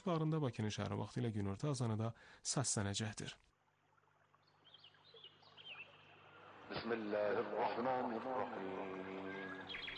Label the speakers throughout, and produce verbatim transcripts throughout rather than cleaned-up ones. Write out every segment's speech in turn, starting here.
Speaker 1: Barında Bakının şəhəri vaxtı ilə günorta azanı da səslənəcəkdir.
Speaker 2: Bismillahirrahmanirrahim.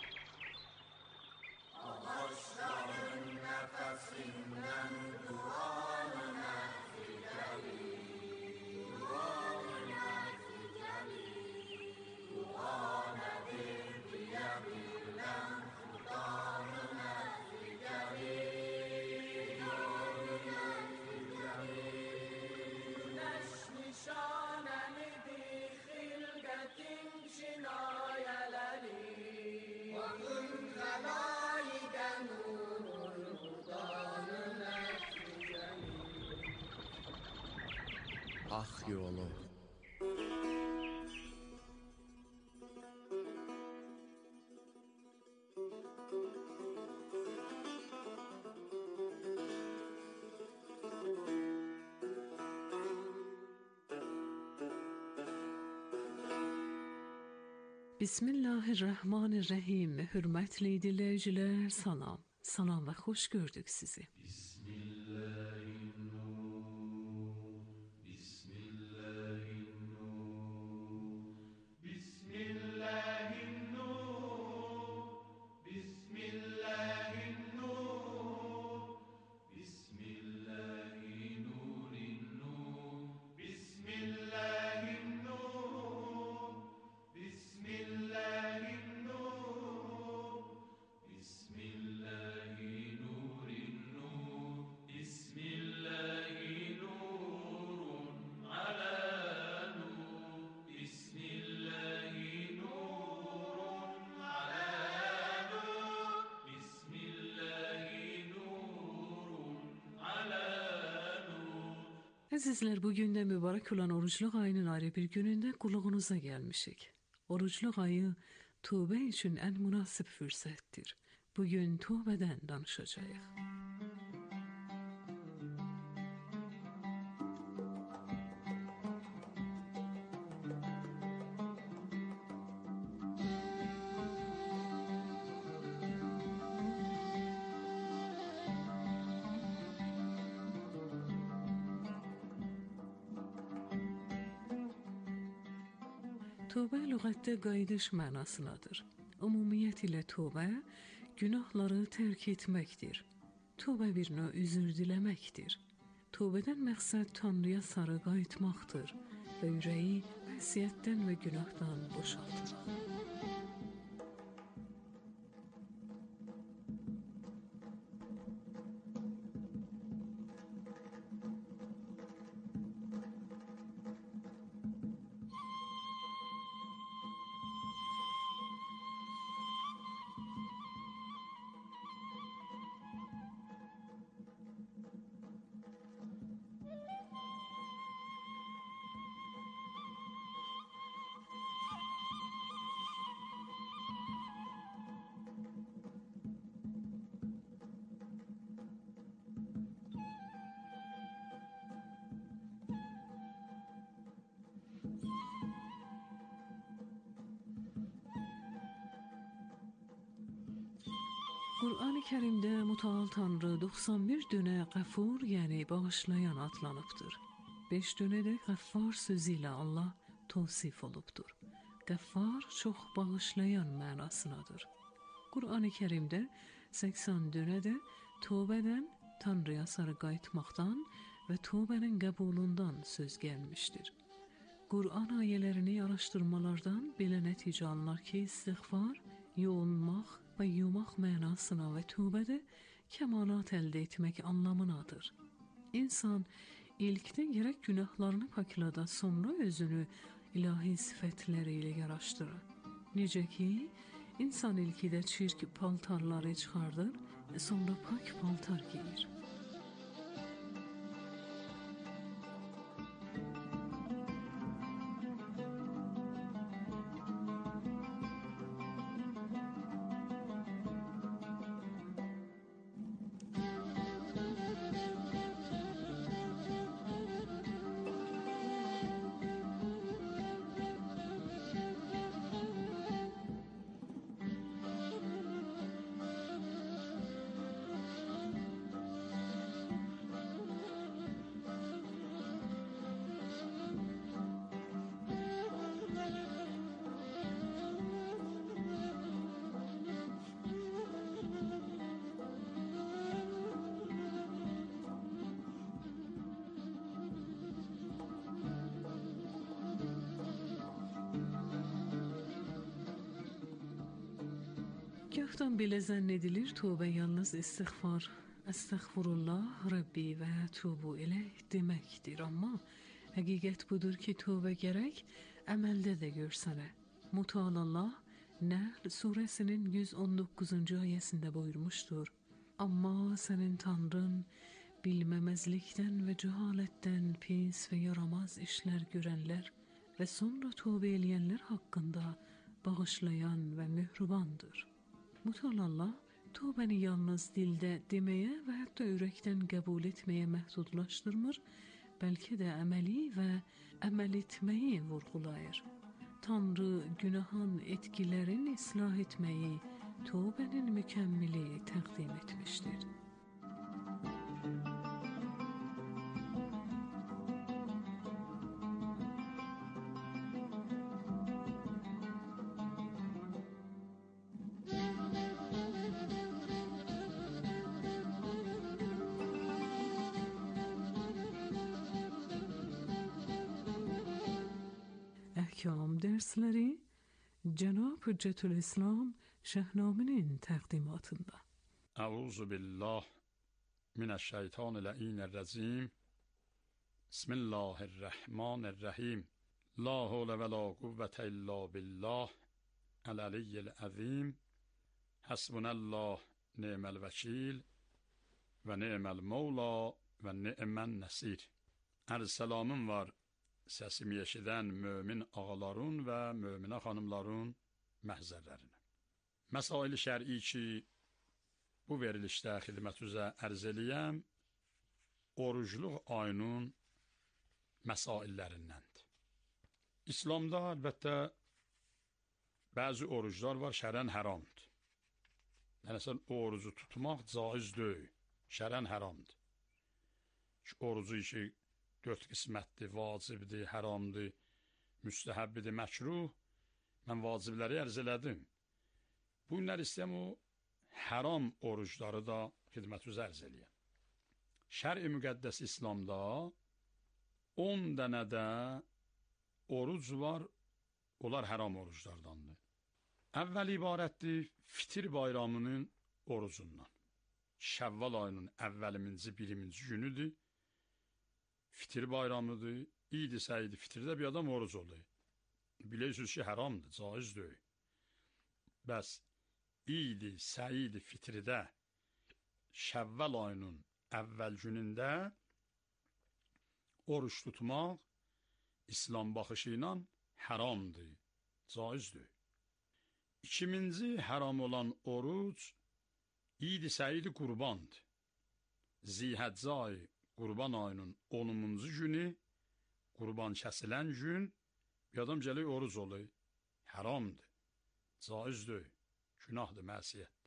Speaker 3: Ağaçların nəfəsindən duanı nəticəli, duanı nəticəli, dua nədir deyə bilən xudanı nəticəli, duanı nəticəli. Güneş nişanəlidir xilqətin kinayələri, Vakın xəlayiqə nurul hudanı nəticəli.
Speaker 4: Haq yolu.
Speaker 5: Bismillahirrahmanirrahim. Hürmetli dinleyiciler, salam. Salam ve hoş gördük sizi.
Speaker 3: Bismillahirrahmanirrahim. Bismillahirrahmanirrahim. Bismillahirrahmanirrahim. Bismillahirrahmanirrahim. Bismillahirrahmanirrahim. Bismillahirrahmanirrahim. Bismillahirrahmanirrahim. Bismillahirrahmanirrahim. Bismillahirrahmanirrahim. Ala nur. Bismillahirrahmanirrahim. Ala nur. Bismillahirrahmanirrahim. Ala nur.
Speaker 5: Azizler, bugün de mübarek olan oruçluq ayının ayrı bir gününde qulluğunuza gelmişik. Oruçluq ayı tövbə üçün ən münasib fürsətdir. Bugün tövbədən danışacağıq. Tövbə lüğətdə qayıdış mənasındadır. Ümumiyyət ilə tövbə günahları tərk etməkdir. Tövbə bir növ üzr diləməkdir. Tövbədən məqsəd Tanrıya sarı qayıtmaqdır və ürəyi məsiyyətdən və günahdan boşaltmaq. Qur'an-ı Kərimdə Mütəal Tanrı doxsan bir dönə Qəfur, yəni bağışlayan adlanıbdır. beş dönə də Qəffar sözü ilə Allah tavsif olubdur. Qəffar çox bağışlayan mənasındadır. Qur'an-ı Kərimdə səksən dönə də tövbədən, Tanrıya sarı qayıtmaqdan və tövbənin qəbulundan söz gəlmişdir. Qur'an ayələrini araşdırmalardan belə nəticə alınır ki, istiğfar, yoğunmaq və yumaq mənasına və tövbədə kəmalat əldə etmək anlamınadır. İnsan ilkdə gərək günahlarını paklada, sonra özünü ilahi sifətləri ilə yaraşdırır. Necə ki, insan ilkidə çirk paltarları çıxardır, sonra pak paltar giyir. Çoxdan belə zənn edilir, tövbə yalnız istiğfar, estağfurullah, Rabbi və tubu ileyh deməkdir. Amma həqiqət budur ki, tövbə gərək əməldə də görsənə. Müteala Allah Nəhl surəsinin yüz on doqquzuncu ayəsində buyurmuşdur. Amma sənin Tanrın bilməməzlikdən və cəhalətdən pis və yaramaz işlər görənlər və sonra tövbə eləyənlər haqqında bağışlayan və mehribandır. Müteala Allah tövbəni yalnız dildə deməyə və hətta ürəkdən qəbul etməyə məhdudlaşdırmır, bəlkə də əməli və əməl etməyi vurğulayır. Tanrı günahın etkilərini islah etməyi tövbənin mükəmmili təqdim etmişdir. Əhkam dersləri Cənab Hüccətülislam Şəhnaminin təqdimatında.
Speaker 2: Əuzu billah minəşşeytanirracim. Bismillahirrahmanirrahim. La havle və la quvvətə illa billah el-aliyyil azim. Hasbunallah ni'mel vekil və ni'mel mevla və ni'men nesir. Ərz salamım var səsimi eşidən mömin ağaların və möminə xanımların məhzərlərinə. Məsail-i şər'i ki, bu verilişdə xidmətinizə ərz eləyəm, orucluq ayının məsaillərindəndir. İslamda əlbəttə bəzi oruclar var, şərən haramdır. Yəni, orucu tutmaq caiz deyil, şərən haramdır. Ki, orucu işi dörd qismətdir, vacibdir, haramdır, müstəhəbbidir, məkruh. Mən vacibləri ərz elədim. Bu günlər istəyəm o haram orucları da xidmətinizə ərz eləyəm. Şər-i müqəddəs İslamda on dənə də oruc var, onlar haram oruclardandır. Əvvəl ibarətdir fitir bayramının orucundan. Şəvval ayının əvvəliminci, biriminci günüdür. Fitir bayramıdır, İd-i Səid-i fitirdə bir adam oruc olur. Bilirsiniz ki, haramdır, caiz deyil. Bəs İd-i Səid-i fitirdə Şəvval ayının əvvəl günündə oruç tutmaq İslam baxışı ilə haramdır, caiz deyil. İkinci haram olan oruc İd-i Səid-i qurbandır. Zilhəccə ayı Qurban ayının onuncu günü, qurban kəsilən gün, bir adam gəlir oruc olur. Haramdır, caiz deyil, günahdır, məsiyyətdir.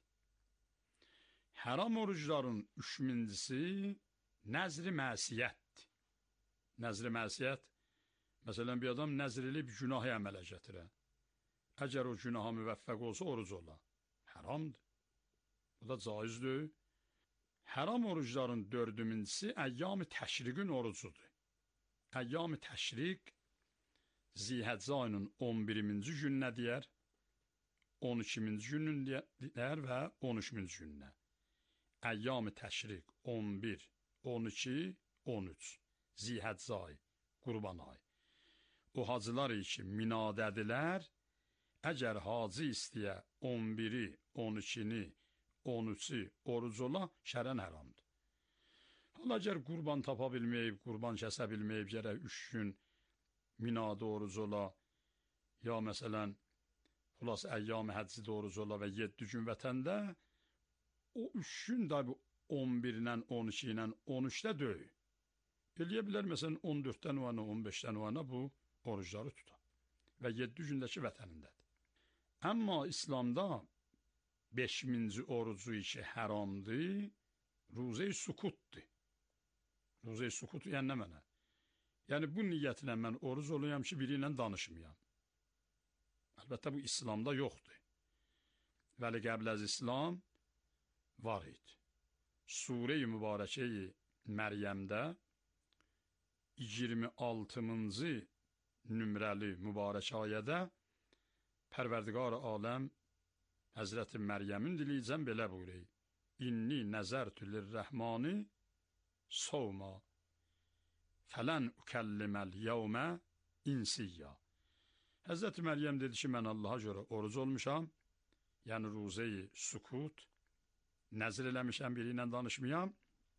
Speaker 2: Haram orucların üçüncüsü nəzri məsiyyətdir. Nəzri məsiyyət, məsələn, bir adam nəzr eləyib günahı əmələ gətirər. Əgər o günaha müvəffəq olsa oruc olar. Haramdır, bu da caiz deyil. Haram orucların dördüncüsü əyyam-ı təşriqin orucudur. Əyyam-ı təşriq Zilhəccə ayının on birinci gününə deyər, on ikinci gününə deyər və on üçüncü gününə. Əyyam-ı təşriq on bir, on iki, on üç. Zilhəccə ayı, qurban ayı. O hacılar ki, minadədilər, əgər hacı istəyə on biri, on ikini, on üçü oruc ola, şərən haramdır. Hala əgər qurban tapa bilməyib, qurban kəsə bilməyib, gərək üç gün minada oruc ola, ya məsələn, xulas əyyam-ı həccidə oruc ola və yeddi gün vətəndə, o üç gün da on birdən, on iki ilə, on üçdə deyil. Eləyə bilər, məsələn, on dörddən o ana, on beşdən o ana bu orucları tutar və yeddi gündəki vətənindədir. Amma İslamda beşinci orucu ki haramdır, ruzə-i sukutdur. Ruzə-i sukut yəni nə mənə? Yəni bu niyyətlə mən oruc oluyam ki, biri ilə danışmayam. Əlbəttə bu İslamda yoxdur. Vəli qəbləz İslam var idi. Sure-i Mübarəkə-i Məryəmdə iyirmi altıncı nömrəli mübarək ayədə Pərverdigar aləm Həzrəti Məryəmin diliyicən belə buyuruyor. İnni nəzərtü lirrəhmani sovma fələn ukəlliməl yevmə insiyya. Həzrəti Məryəm dedi ki, mən Allaha görə oruc olmuşam, yəni ruzeyi sukut, nəzir eləmişəm, biri ilə danışmayam.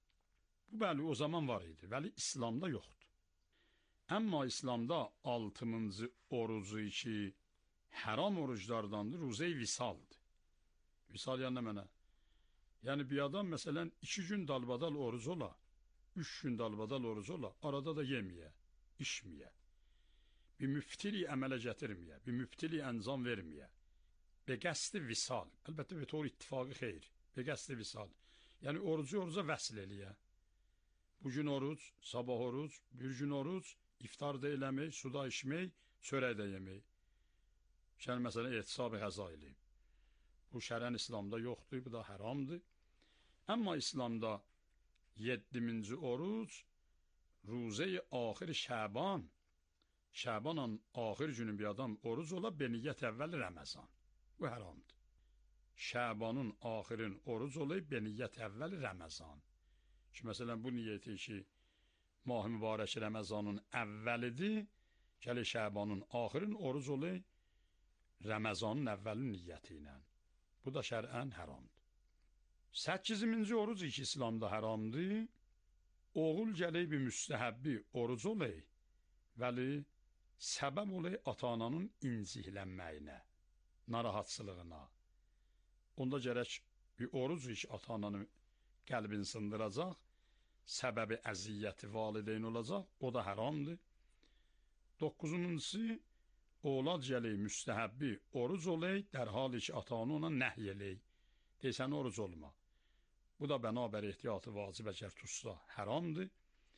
Speaker 2: Bu bəli o zaman var idi, bəli İslamda yoxdur. Amma İslamda altıncı orucu ki, haram oruclardandır, ruze-i visaldır. Visal yəni mənə. Yəni bir adam məsələn iki gün dalbadal oruc ola, üç gün dalbadal oruc ola, arada da yeməyə, içməyə. Bir müftili əmələ gətirməyə, bir müftili əncam verməyə. Be qəsdi visal. Əlbəttə bir tor ittifaqı xeyr. Be qəsdi visal. Yəni orucu oruca vəsl eləyə. Bugün oruc, sabah oruc, bir gün oruc, iftar da eləmək, suda içmək, çörək də yemək. Yəni məsələn ehtisab-ı qəza eləyib. Bu şərən İslamda yoxdur, bu da haramdır. Amma İslamda yeddinci oruc, ruze-i axir Şəban, Şəbanın axir günü bir adam oruc ola, beniyyət əvvəl Ramazan. Bu haramdır. Şəbanın axirin oruc olayıb, beniyyət əvvəl Ramazan. Ki, məsələn, bu niyyəti ki, mah-ı mübarək Ramazanın əvvəlidir, gəli Şəbanın axirin oruc olayıb, Ramazanın əvvəlin niyyəti ilə. Bu da şərən haramdır. Səkkizinci oruc ki, İslamda haramdır. Oğul gələk bir müstəhəbbi oruc olay, vəli səbəb olay ata-ananın incihlənməyinə, narahatsılığına. Onda gərək bir oruc ki, ata-ananın qəlbini sındıracaq, səbəbi əziyyəti valideyn olacaq, o da haramdır. Doqquzuncusu, oğlad gələk müstəhəbbi oruc olay, dərhal ki, ata-anı ona nəhy elək. Deysən oruc olma. Bu da bənabər ehtiyatı vacib əgər tutsa haramdır.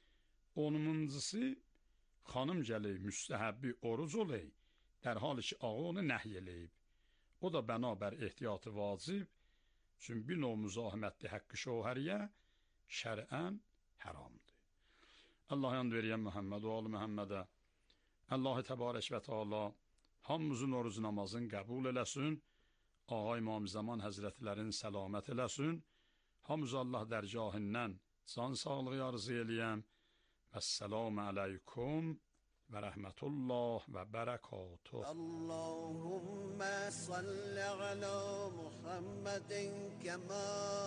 Speaker 2: Onuncusu, xanım gələk müstəhəbbi oruc olay, dərhal ki, ağı onu nəhy eləyib. O da bənabər ehtiyatı vacib, çünki bir növ müzahimətli haqqı şohəriyə şərən haramdır. Allah yan veriyən Muhammed o alı Muhammedə, Allah-u Təbarək və Teala hamımızın oruc namazını qəbul eləsin, Ağa İmam Zaman Həzrətlərin səlamət eləsin, hamımız Allah dərgahından can sağlığı arzu eləyəm. Vəssalamu aleykum və rəhmətullah və bərəkatuh.
Speaker 4: Allahümme salli ala Muhammedin kəmə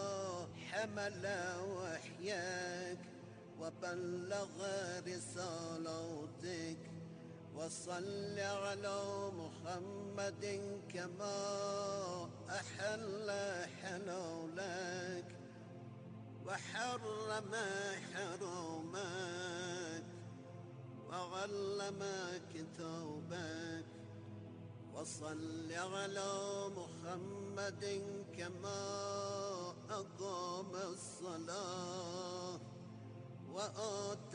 Speaker 4: həmələ vəhyək və bəlləğə risalatik. وصل على محمد كما أحل حلولك وحرم حرمك وعلم كتابك وصل على محمد كما أقام الصلاة وآتى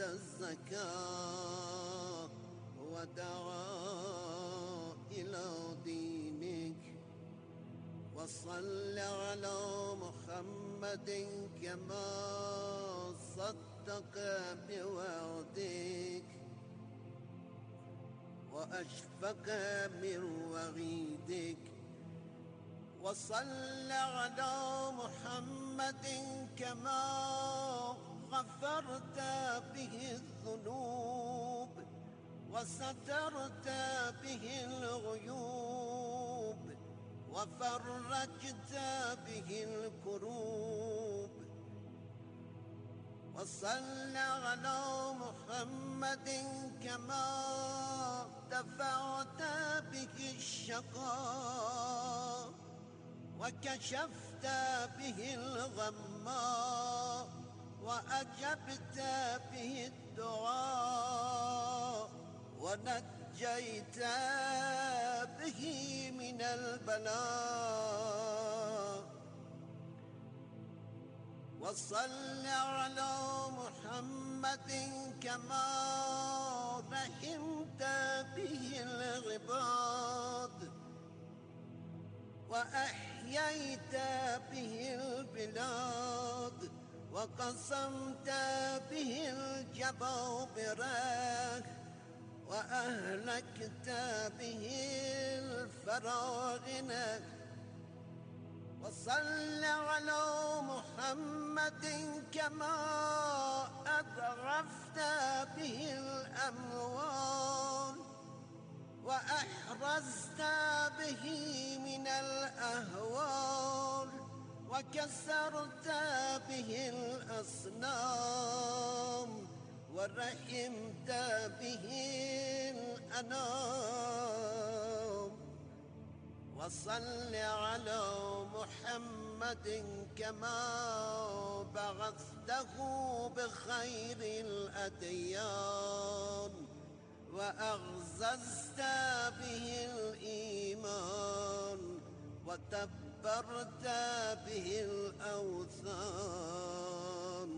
Speaker 4: الزكاة ودعا إلى دينك وصل على محمد كما صدق بوعدك وأشفق من وعيدك وصل على محمد كما غفرت به الذنوب وسترت به الغيوب وفرجت به الكروب وصل على محمد كما دفعت به الشقاء وكشفت به الغمّا وأجبت به الدعاء ونجيت به من البلاء وصل على محمد كما رحمت به العباد وأحييت به البلاد وقسمت به الجبابرة وأهلكت به الفراعنة وصل على محمد كما أذرفت به الأموال وأحرزت به من الأهوال وكسرت به الأصنام ورحمت به الأنام وصل على محمد كما بعثته بخير الأديان وأغززت به الإيمان وتبرت به الأوثان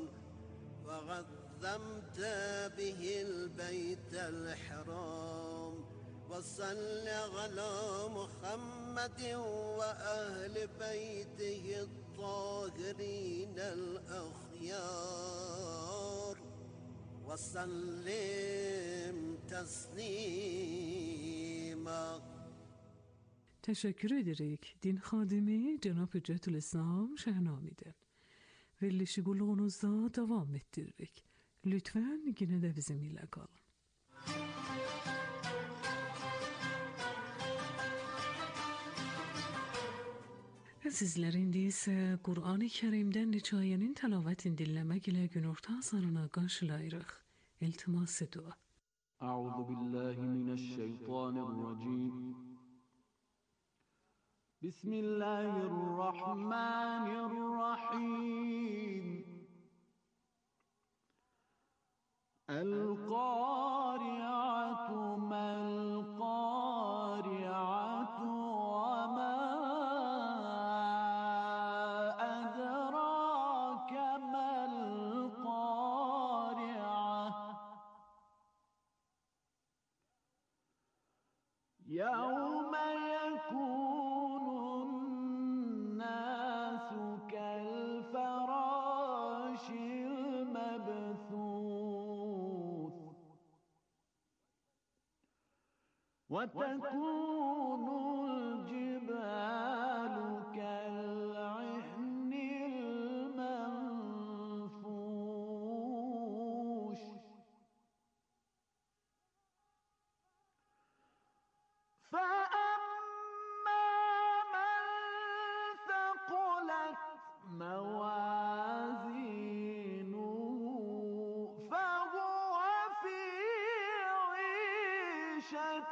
Speaker 4: وغذمت به البيت الحرام وصل على محمد وأهل بيته الطاهرين الأخيار وسلم تسلیما.
Speaker 5: Teşekkür ederek din xadimi Cenab-ı Cetüleslam Şehnami'den verilişi qulluğunuzda devam ettiririk. Lütfen yine de bizimle kalın. Sizler indi ise Kur'an-ı Kerim'den Ricaye'nin telavetini dinlemek ile gün orta azarına karşılayırıq. İltimas dua.
Speaker 6: Euzu billahi mineşşeytanirracim. Bismillahirrahmanirrahim. El-Qari'atu mel-Qari'atu ve ma edrake mel-Qari'ah. Yevme yekunun nasu kel-ferâşil mebthûth. وتكون الجبال كالعهن المنفوش فأما من ثقلت موازينه فهو في عيشة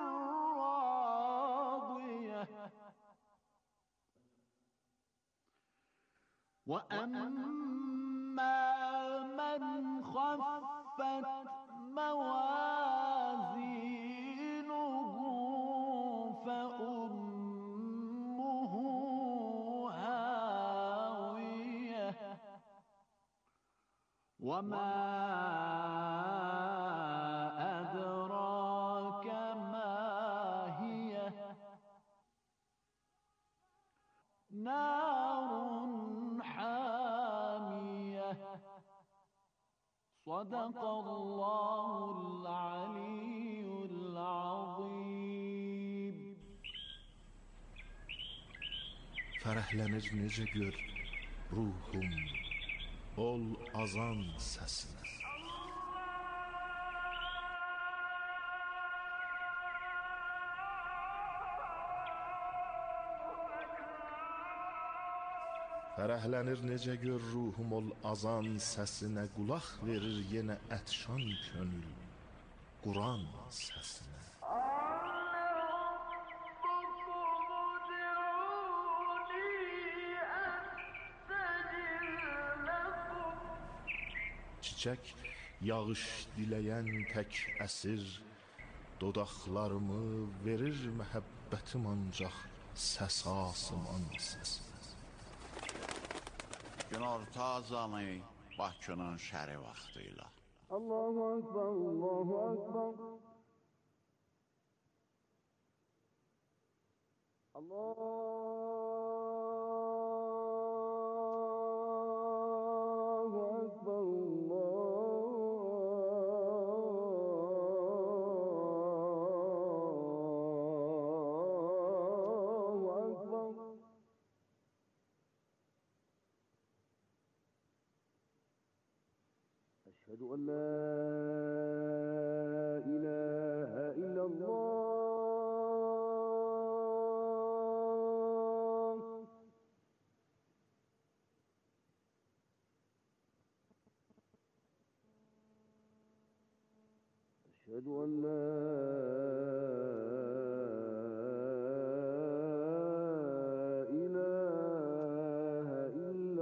Speaker 6: راضية وأما من خفت موازينه فأمه هاوية وما أدراك ما هي نار حامية صدق الله العلي العظيم.
Speaker 7: Fərəhlənir necə gör ruhum ol azan səsinə. Fərəhlənir necə gör ruhum ol azan səsinə, qulaq verir yenə ətşan könül Quran səsinə. Çiçək yağış diləyən tək əsir, dodaqlarımı verir məhəbbətim ancaq səs asıman səsinə.
Speaker 8: Günorta azanı Bakının şəri vaxtıyla.
Speaker 6: Allahu Ekber, Allahu Ekber. Allah. أشهد أن لا إله إلا الله. أشهد أن لا إله إلا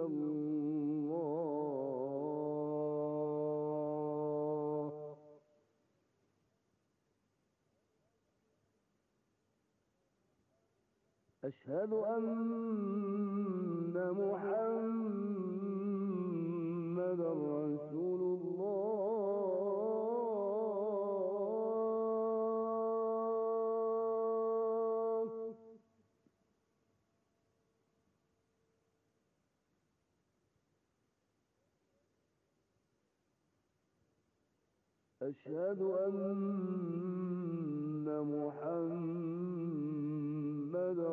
Speaker 6: الله. أشهد أن محمدا رسول الله. أشهد أن محمدا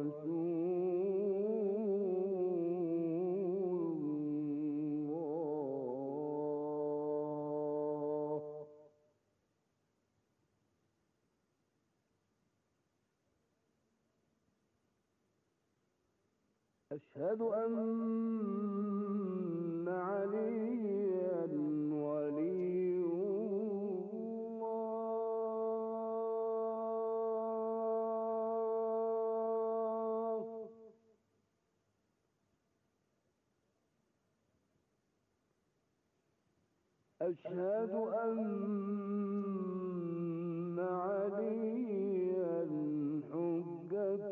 Speaker 6: رسول الله. أشهد أن عليا ولي الله. أشهد أن عليا حجة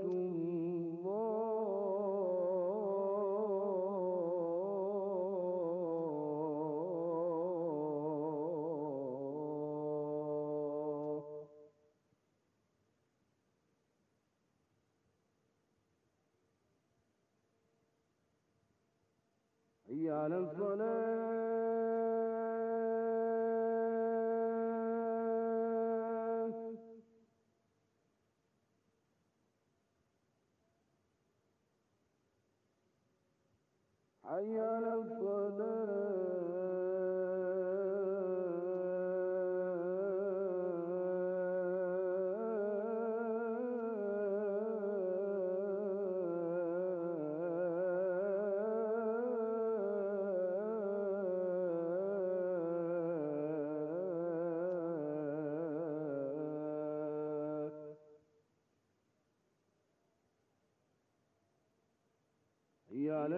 Speaker 6: الله. حي على الصلاة. حي على الصلاة. حي على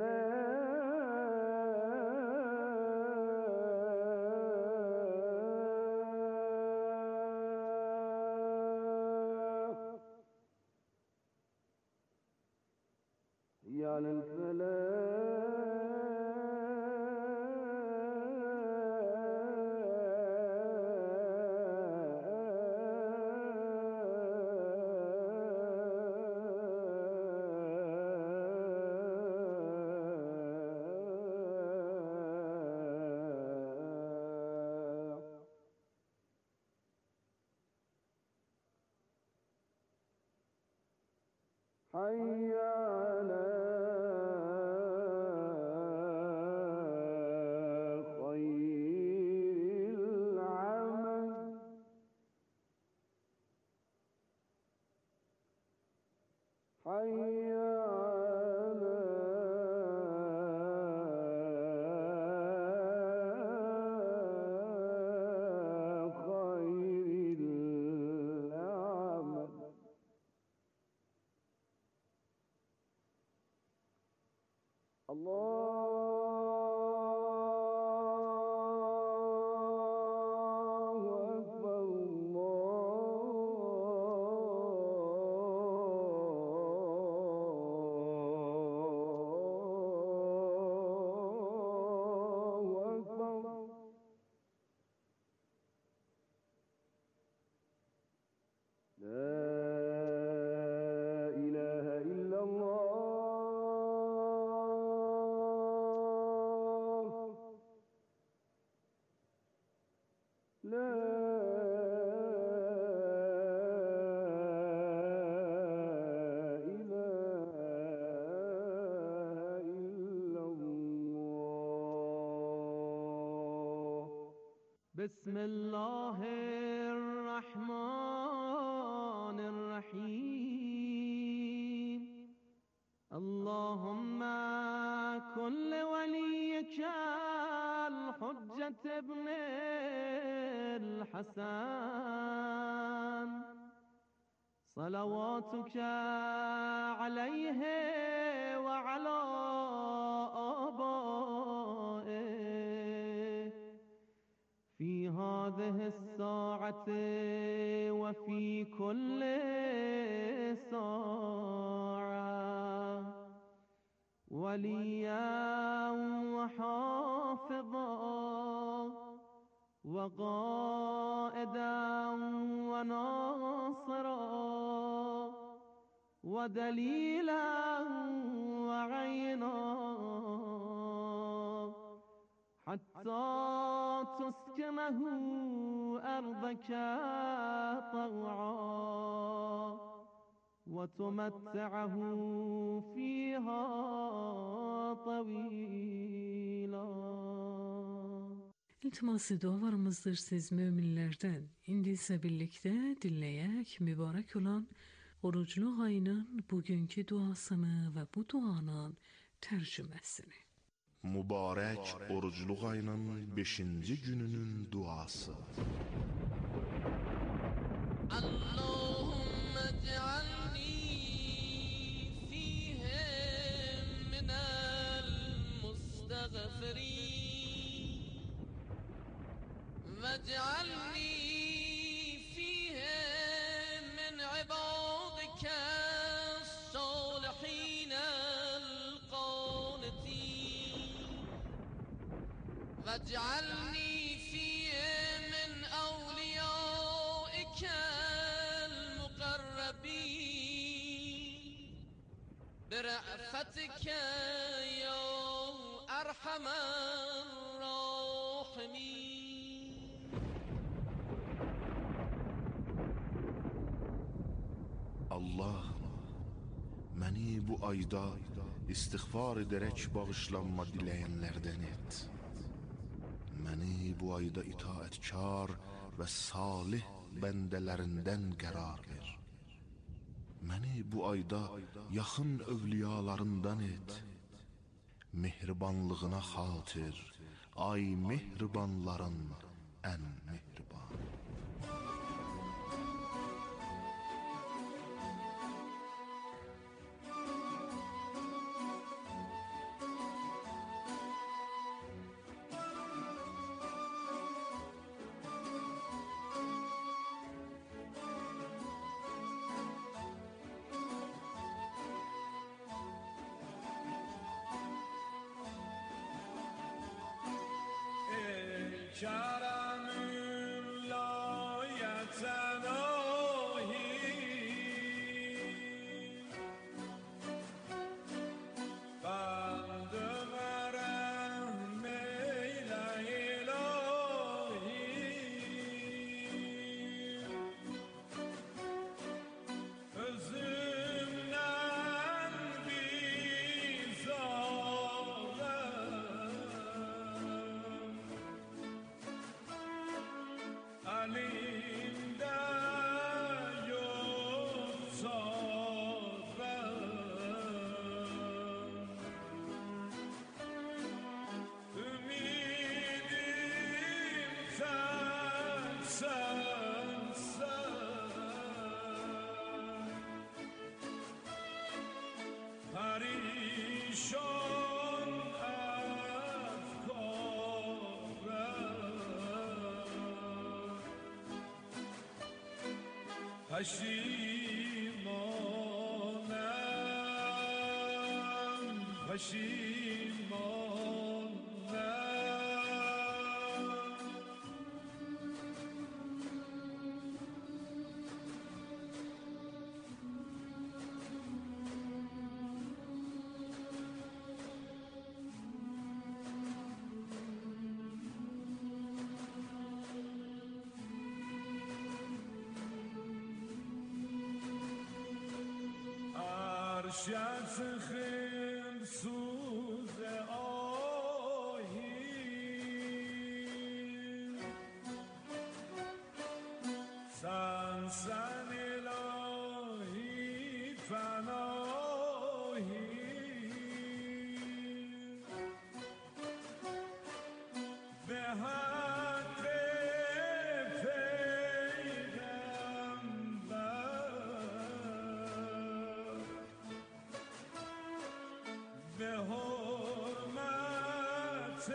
Speaker 6: الفلاح. حي على الفلاح. حي على خير العمل. حي على خير العمل. الله أكبر. الله أكبر. لا إله إلا الله. لا إله إلا الله. بسم الله الرحمن الرحیم اللهم كن وليك الحجة ابن الحسن صلواتك عليه وعلى آبائه في هذه الساعة وفي كل ساعة وليا وحافظا وقائدا وناصرا ودليلا وعينا حتى تسكنه أرضك طوعا وتمتعه فيها طويلا.
Speaker 5: İltiması dualarımızdır siz müminlerden. İndi ise birlikte dinleyek mübarek olan oruclu ayının bugünkü duasını ve bu duanın tercümesini.
Speaker 7: Mübarek orucluq ayının beşinci gününün duası.
Speaker 3: اللهم اجعلني فيهم من المستغفرين واجعلني فيهم من عبادك الصالحين القانتين واجعلني فيهم من أوليائك برأفتك يا أرحم الراحمين.
Speaker 7: Allah məni bu ayda istiğfar edərək bağışlanma diləyənlərdən et. Məni bu ayda itaətkar və salih bəndələrindən qərar ver. Məni bu ayda yaxın övliyalarından et. Mehribanlığına xatir, ay mehribanların ən mehriban.
Speaker 3: Kerem'ün layeten ahi Bendim erem meyle ilahi Özümden bizarem Elimde yok sabrım Ümidim sen, sen, sen Perişan efkarım Peşimanem, peşimanem Arşatsın suze ahi حسن الهی پناهی به حق پیغمبر به حرمت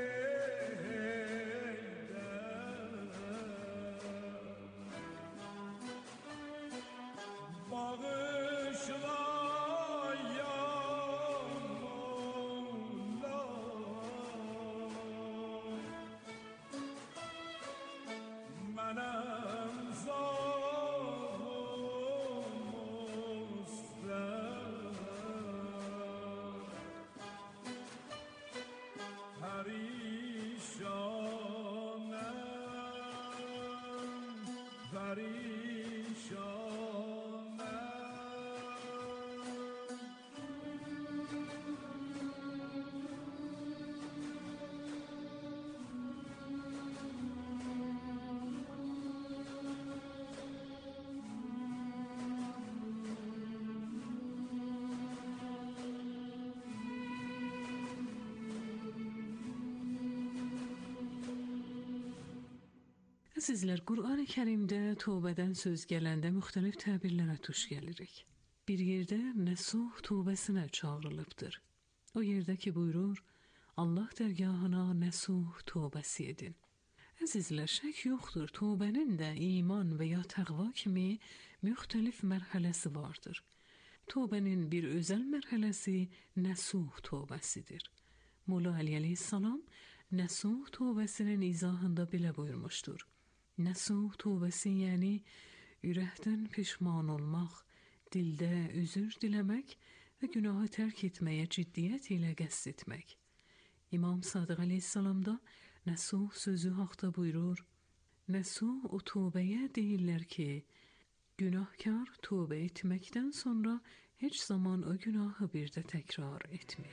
Speaker 5: Əzizlər, Qur'an-ı Kərimdə tövbədən söz gələndə müxtəlif təbirlərə tuş gəlirik. Bir yerdə nəsuh tövbəsinə çağrılıbdır. O yerdə ki buyurur, Allah dərgahına nəsuh tövbəsi edin. Əzizlər, şək yoxdur, tövbənin də iman və ya təqva kimi müxtəlif mərhələsi vardır. Tövbənin bir özəl mərhələsi nəsuh tövbəsidir. Molla Əli əleyhissalam nəsuh tövbəsinin izahında belə buyurmuşdur. Nəsuh tövbəsi yəni ürəkdən pişman olmaq, dildə üzür diləmək və günahı tərk etməyə ciddiyyət ilə qəsd etmək. İmam Sadiq əleyhissalam da nəsuh sözü haqda buyurur. Nəsuh o tövbəyə deyirlər ki, günahkar tövbə etməkdən sonra heç zaman o günahı bir də təkrar etmir.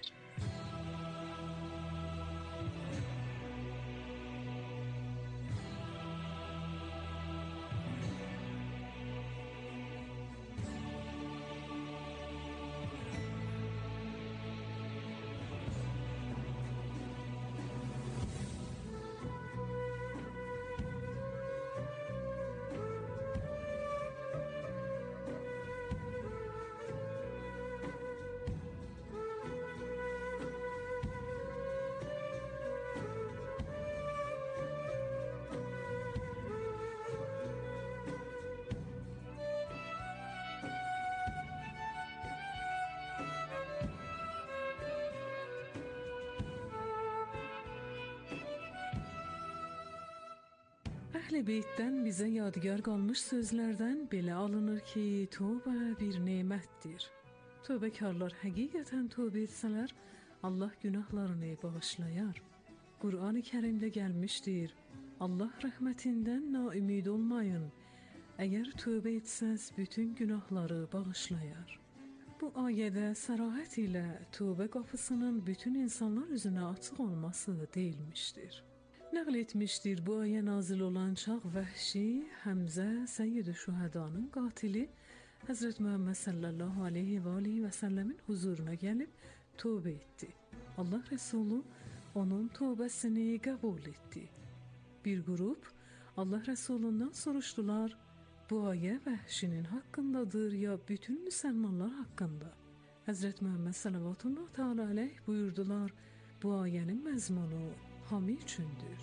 Speaker 5: Əhl-i Beytdən bizə yadigar qalmış sözlərdən belə alınır ki, tövbə bir nemətdir. Tövbəkarlar həqiqətən tövbə etsələr, Allah günahlarını bağışlayar. Qur'an-ı Kərimdə gəlmişdir, Allah rəhmətindən naümid olmayın. Əgər tövbə etsəz, bütün günahları bağışlayar. Bu ayədə sərahət ilə tövbə qapısının bütün insanlar üzünə açıq olması deyilmişdir. Nəql etmişdir, bu ayə nazil olan çağ Vəhşi, Həmzə, Səyyid-i Şühədanın qatili Həzrət Muhammed sallallahu aleyhi və aleyhi və səlləmin huzuruna gəlib tövbə etdi. Allah Resulü onun tövbəsini qəbul etdi. Bir qrup Allah Resulündən soruşdular, bu ayə Vəhşinin haqqındadır ya bütün müsəlmanlar haqqında? Həzrət Muhammed sallallahu teala aleyh buyurdular, bu ayənin məzmunu hamı üçündür.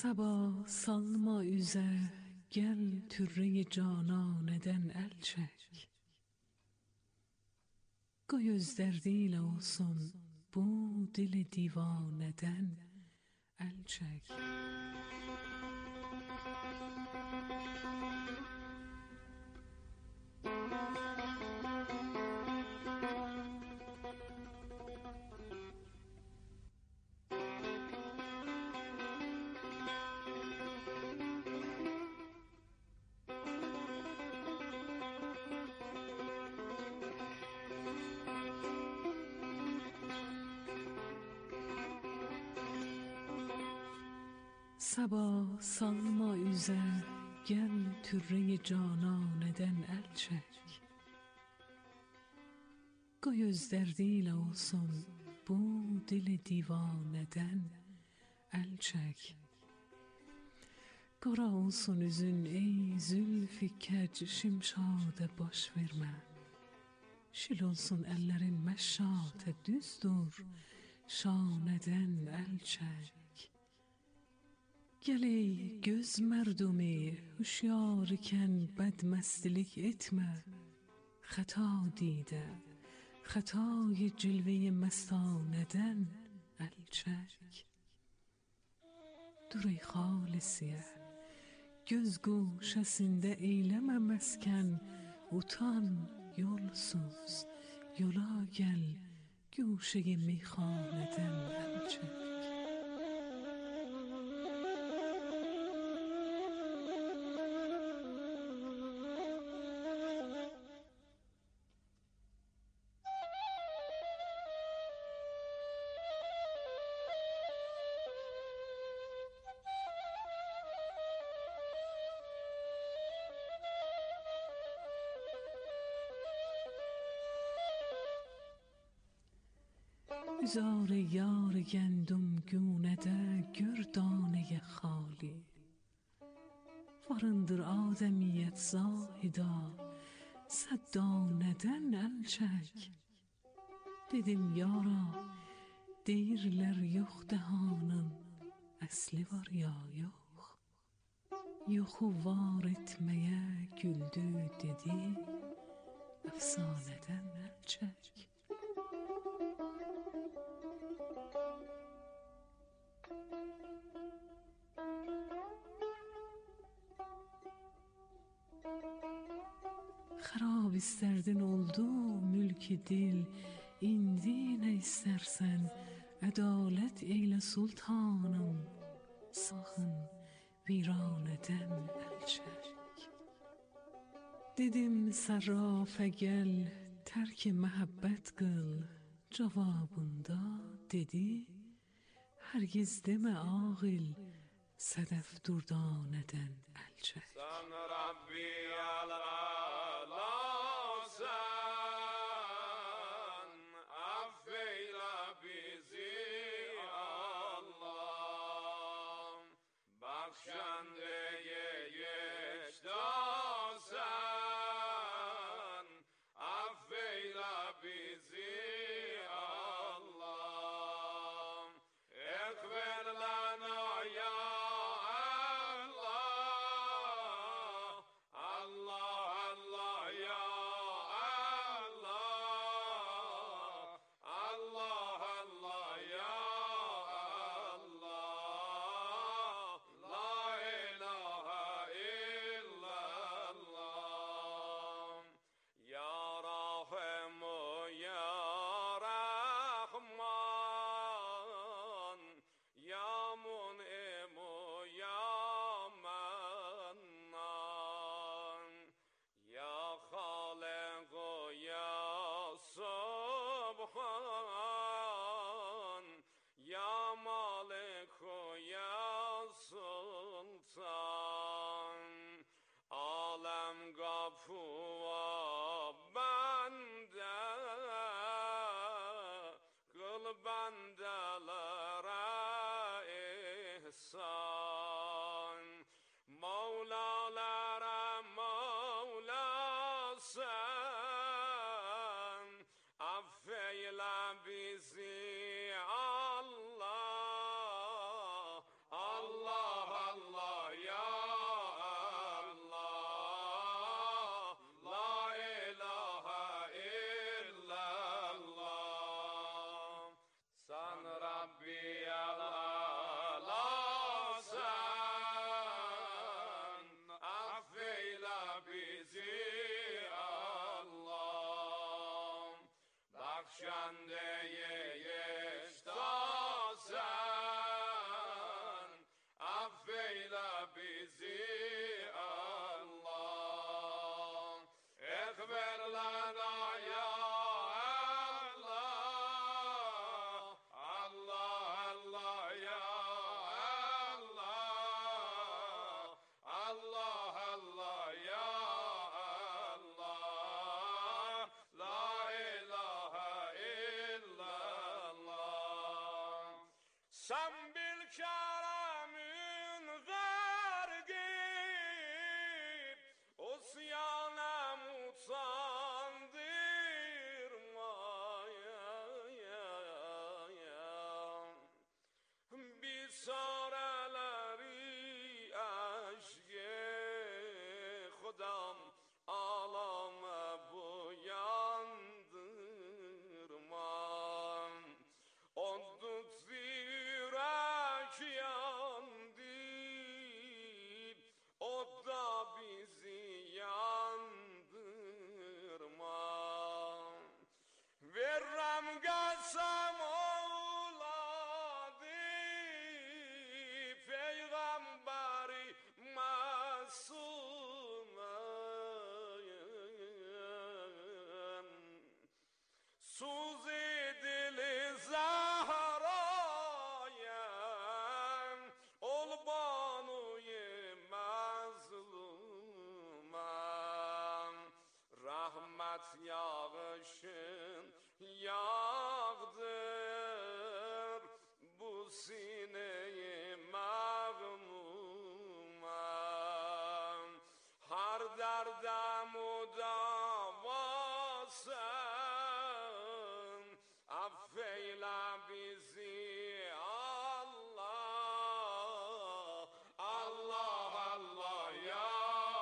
Speaker 5: Sabah salma üze, gel türre cananeden el çek. Göz derdiyle olsun bu dil divaneden el çek. Sabah salma üze, gel türre cananeden el çek. Göz derdiyle olsun bu dil divaneden el çek. Qara olsun üzün ey zülfü kec, şimşade baş verme. Şil olsun ellerin meşşate, düz dur şaneden el çek. Gel ey göz mردمی هوشیار کن بدمستlik etme. Xəta دیده xətای cilve مستانeden el çək. Dur ey xalisiye göz guşesinde eyleme mesken. Utan yolsuz yola gel guşe میخانeden el çək. Üzar yar گندم گونه ده gör dane خالی. Varındır ademiyet zahida, صد daneden el çək. Dedim yara, deyirlər yox dehanın, əsli var ya yox. Yoxu var etməyə güldü dedi, əfsanədən el çək. Xarab isterdin oldu mülk-i dil, indi nə istərsən ədalət eylə sultanım. Sakın viraneden el çək. Dedim sarrafa gel terk məhəbbət qıl. Cavabında dedi hergiz demə ağil, sədəf durdanədən el çək.
Speaker 9: Allah, Allah affeyle bizi Allah. Ekber lana ya Allah, Allah Allah ya Allah, Allah Allah ya Allah, la ilahe illallah. Sen bil keremün vergin, usyana mutandırmaya. Biz sareleri aşk-ı Khudam alame buyandırma. Ondut zirek yandı, o da bizi yandırma. Verrem qasam oğladı, Peygamberi masumem. Suz edili Zahra'yem, ol banuye mazlumem. Rahmet yağışın yağdır bu sineyi mağmumem. Har derde mudavasın, affeyle bizi Allah, Allah Allah ya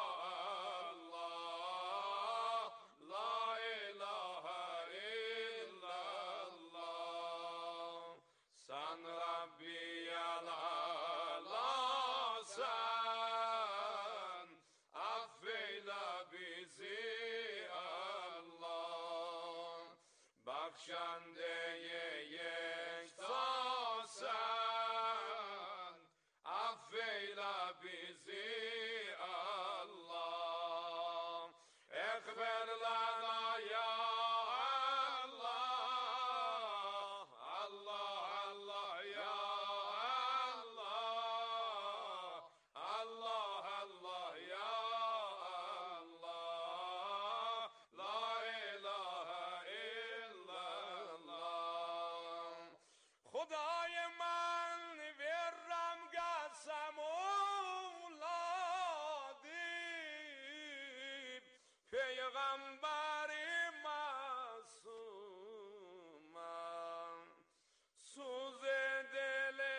Speaker 9: Allah, la ilahe illallah. Sen Rabbiyel Alâsen, affeyle bizi Allah. Bakşandeye yektasen, affeyle bizi Allah. Ekber lana ya Allah, Allah Allah ya Allah, Allah Allah ya Allah, la ilahe illallah. Khuday man verram qasam oğladım, Peygamberi masumem. Suz edili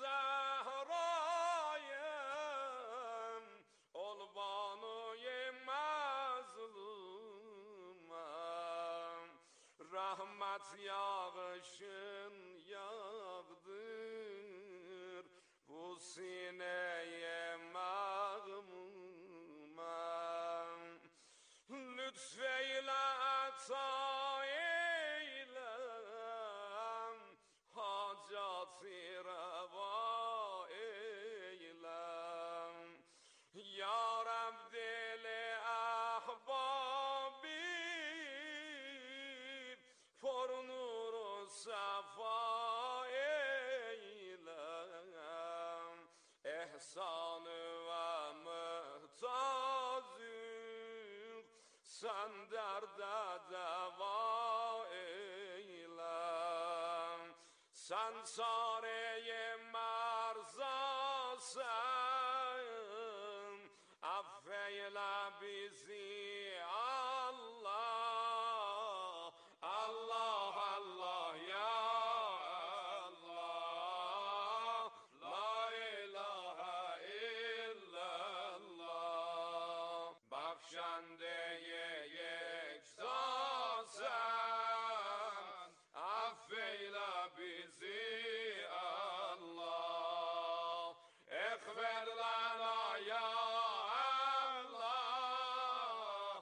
Speaker 9: Zahra'yem, ol banuye mazlumem. Rahmet yağışın yağdır bu sineye mağmumem. Lütfeyle ata eylem, hacatı reva eylem. Ya Rab dili ahbabim, for nuru safa eylem. Ehsanı ve muhtacım, sen derde deva eylem. Sen sareye merzasın, affeyle bizi Allah, Allah Allah ya Allah, la ilahe illallah. Bakşandeye yektasen, affeyle bizi Allah. Ekber lana ya Allah,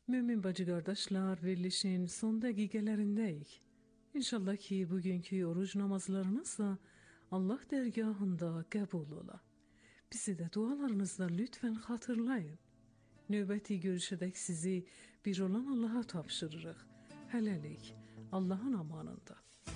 Speaker 5: Mümin bacı qardaşlar, verilişin son dəqiqələrindəyik. İnşallah ki, bugünkü oruc namazlarınız da Allah dərgahında qəbul ola. Bizi də dualarınızda lütfən xatırlayın. Növbəti görüşədək sizi bir olan Allaha tapşırırıq. Hələlik, Allahın amanında.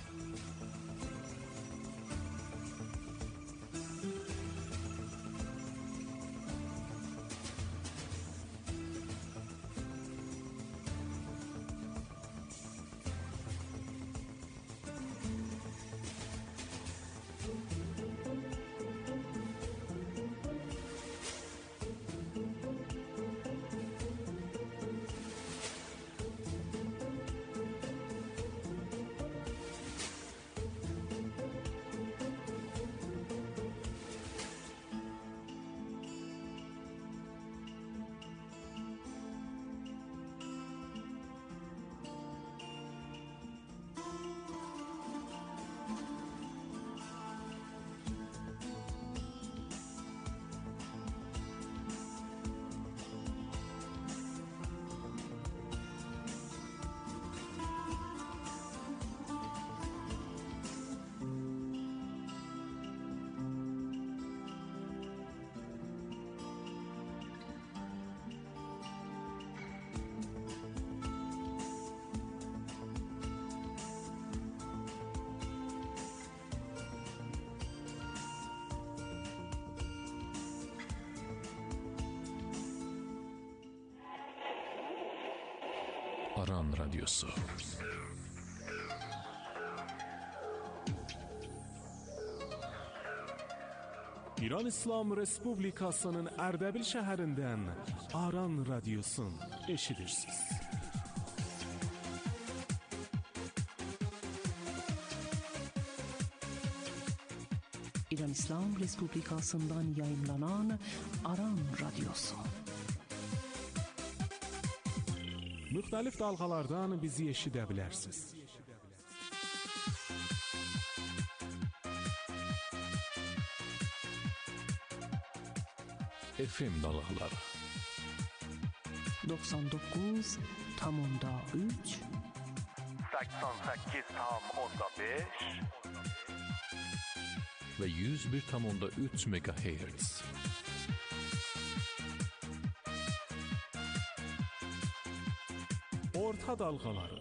Speaker 10: Aran Radyosu.
Speaker 1: İran İslam Respublikasının Ərdəbil şəhərindən Aran Radyosun eşidirsiniz.
Speaker 11: İran İslam Respublikasından yayımlanan Aran Radyosu.
Speaker 1: Müxtəlif dalğalardan bizi eşidə bilərsiniz.
Speaker 10: F M dalğaları
Speaker 11: doksan doqquz tam onda üç
Speaker 12: səksən səkkiz tam onda beş
Speaker 10: və yüz bir tam onda üç megahertz.
Speaker 1: Orta dalğaları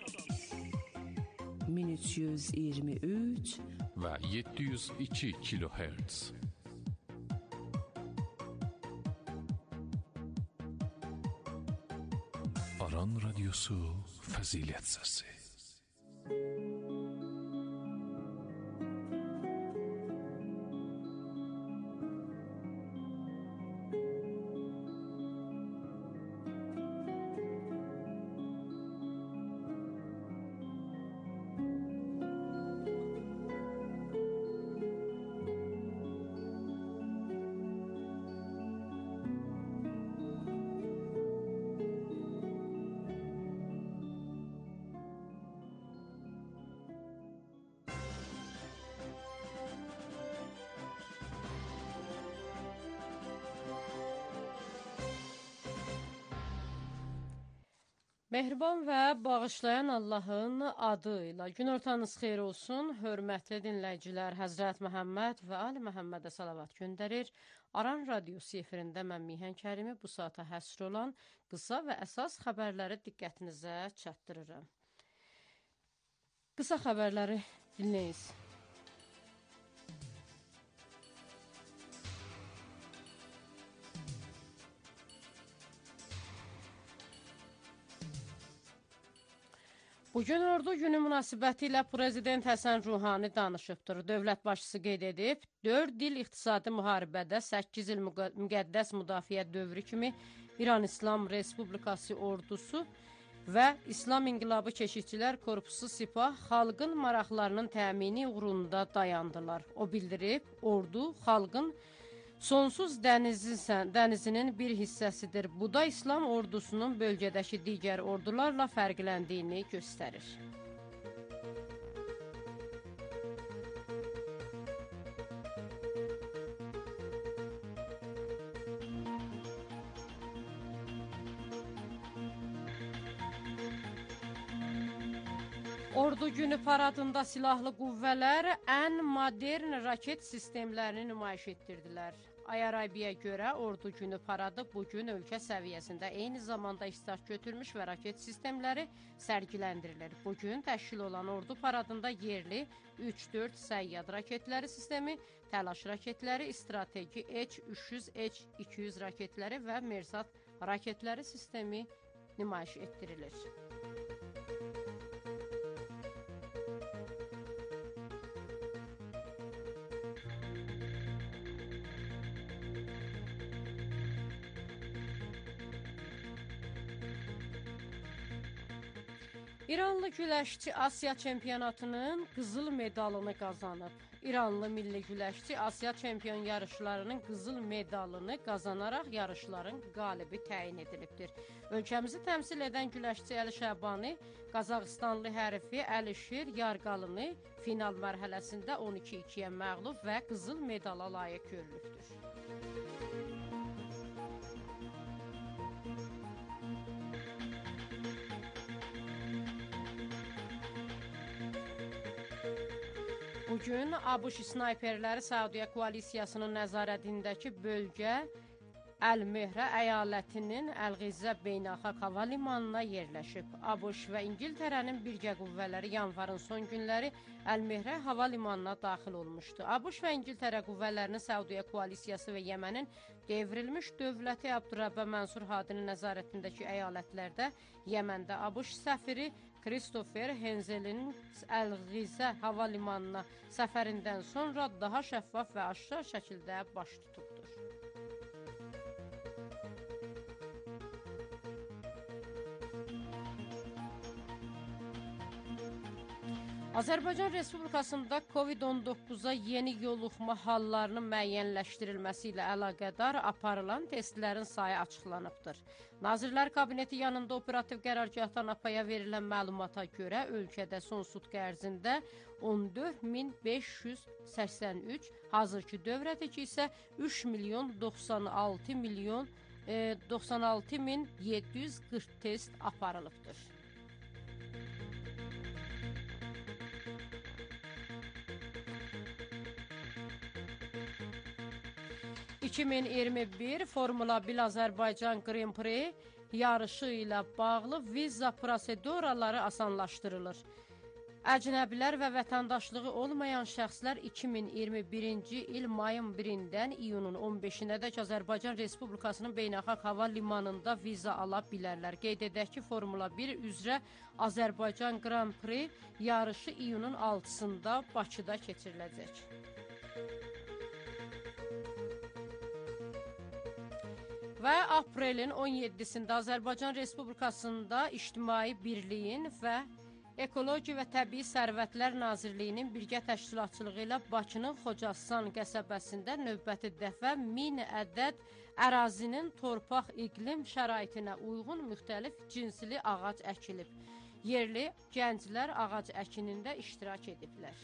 Speaker 11: min üç yüz iyirmi üç
Speaker 10: və yeddi yüz iki kilohertz. Aran Radyosu Fəzilət Səsi.
Speaker 13: Mehriban və bağışlayan Allahın adı ilə günortanız xeyir olsun. Hörmətli dinləyicilər, Həzrət Məhəmməd və Ali Məhəmmədə salavat göndərir. Aran Radyosu efirində mən Mihan Kərimi bu saata həsr olan qısa və əsas xəbərləri diqqətinizə çatdırıram. Qısa xəbərləri dinləyiz. Bugün Ordu günü münasibəti ilə Prezident Həsən Ruhani danışıbdır. Dövlət başçısı qeyd edib, dörd il iqtisadi müharibədə səkkiz il müqəddəs müdafiə dövrü kimi İran İslam Respublikası ordusu və İslam İnqilabı Keşikçilər Korpusu Sipah xalqın maraqlarının təmini uğrunda dayandılar. O bildirib, ordu xalqın sonsuz dənizin, dənizinin bir hissəsidir. Bu da İslam ordusunun bölgədəki digər ordularla fərqləndiyini göstərir. Ordu günü paradında silahlı qüvvələr ən modern raket sistemlərini nümayiş etdirdilər. Ayarabiyə görə ordu günü paradı bugün ölkə səviyyəsində eyni zamanda iştirak götürmüş və raket sistemləri sərgiləndirilir. Bugün təşkil olan ordu paradında yerli üç dörd səyyad raketləri sistemi, təlaş raketləri, strateji H üç yüz, H iki yüz raketləri və Mersat raketləri sistemi nümayiş etdirilir. İranlı güləşçi Asiya çempionatının qızıl medalını qazanıb. İranlı milli güləşçi Asiya çempion yarışlarının qızıl medalını qazanaraq yarışların qalibi təyin edilibdir. Ölkəmizi təmsil edən güləşçi Əli Şəbani Qazaxıstanlı hərifi Əlişir Yarqalını final mərhələsində on iki ikiyə məğlub və qızıl medala layiq görülübdür. Bugün ABŞ snayperləri Səudiyyə koalisiyasının nəzarətindəki bölgə Əl-Mehrə əyalətinin Əl-Ğizə beynəlxalq hava limanına yerləşib. ABŞ və İngiltərənin birgə qüvvələri yanvarın son günləri Əl-Mehrə hava limanına daxil olmuşdu. ABŞ və İngiltərə qüvvələrinin Səudiyyə koalisiyası və Yəmənin devrilmiş dövləti Abdurrəbbə Mənsur Hadinin nəzarətindəki əyalətlərdə Yəməndə ABŞ səfiri Christopher Henzel'in Əl-Ğizə hava limanına səfərindən sonra daha şəffaf və aşkar şəkildə baş tutubdur. Azərbaycan Respublikasında Covid on doqquza yeni yoluxma hallarının müəyyənləşdirilməsi ilə əlaqədar aparılan testlərin sayı açıqlanıbdır. Nazirlər Kabineti yanında operativ qərargahdan APAya verilən məlumata görə ölkədə son sutq ərzində on dörd min beş yüz səksən üç, hazırki dövrədəki isə üç milyon doxsan altı milyon doxsan altı min yeddi yüz qırx test aparılıbdır. iki min iyirmi bir Formula bir Azərbaycan Grand Prix yarışı ilə bağlı viza proseduraları asanlaşdırılır. Əcnəbilər və vətəndaşlığı olmayan şəxslər iki min iyirmi birinci il mayın birindən iyunun on beşinədək Azərbaycan Respublikasının beynəlxalq hava limanında viza ala bilərlər. Qeyd edək ki, Formula bir üzrə Azərbaycan Grand Prix yarışı iyunun altısında Bakıda keçiriləcək. Və aprelin on yeddisində Azərbaycan Respublikasında İctimai Birliyin və Ekologiya və Təbii Sərvətlər Nazirliyinin birgə təşkilatçılığı ilə Bakının Xocaslan qəsəbəsində növbəti dəfə min ədəd ərazinin torpaq iqlim şəraitinə uyğun müxtəlif cinsli ağac əkilib. Yerli gənclər ağac əkinində iştirak ediblər.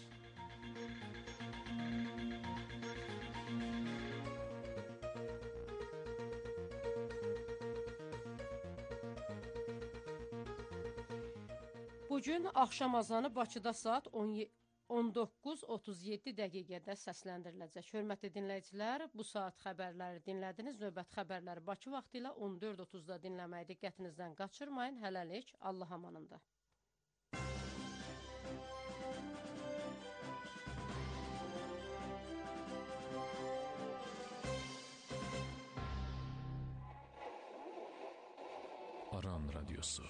Speaker 13: Bugün axşam azanı Bakıda saat on doqquz otuz yeddi dəqiqədə səsləndiriləcək. Hörmətli dinləyicilər, bu saat xəbərləri dinlədiniz. Növbət xəbərləri Bakı vaxtı ilə on dörd otuzda dinləməyi diqqətinizdən qaçırmayın. Hələlik, Allah amanında.
Speaker 10: Aran Radyosu.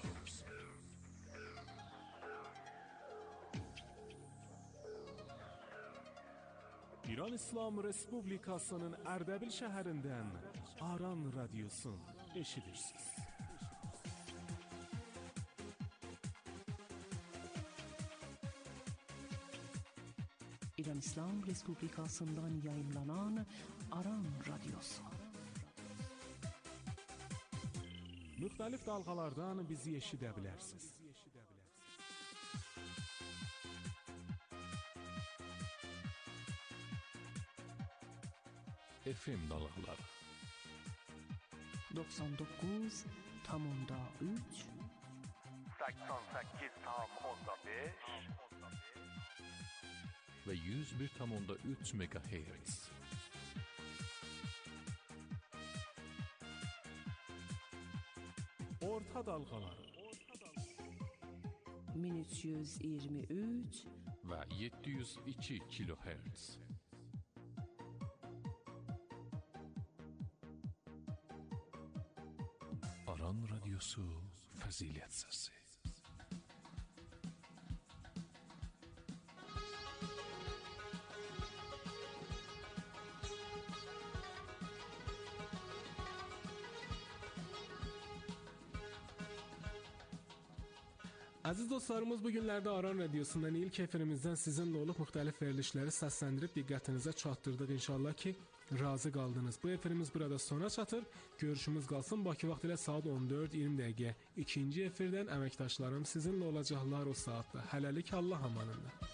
Speaker 1: İran İslam Respublikasının Ərdəbil şəhərindən Aran Radyosun eşidirsiniz.
Speaker 11: İran İslam Respublikasından yayımlanan Aran Radyosu.
Speaker 1: Müxtəlif dalğalardan bizi eşidə bilərsiniz.
Speaker 10: F M dalğaları
Speaker 11: doxsan doqquz tam onda üç
Speaker 12: səksən səkkiz tam onda beş
Speaker 10: ve yüz bir tam onda üç megahertz.
Speaker 1: Orta dalgaları
Speaker 11: min üç yüz iyirmi üç
Speaker 10: ve yedi yüz iki kilohertz. Aran Radyosu Fazilet Sesi.
Speaker 1: Aziz dostlarımız, bu günlerde Aran Radyosu'ndan ilk efirimizden sizinle olup muhtelif verilişleri seslendirip dikkatinize çatdırdık. İnşallah ki razı kaldınız. Bu efirimiz burada sona çatır. Görüşümüz kalsın. Bakı vaktiyle saat on dörd iyirmi dəqiqə. İkinci efirden əməkdaşlarım sizinle olacaklar o saatte. Hələlik Allah amanında.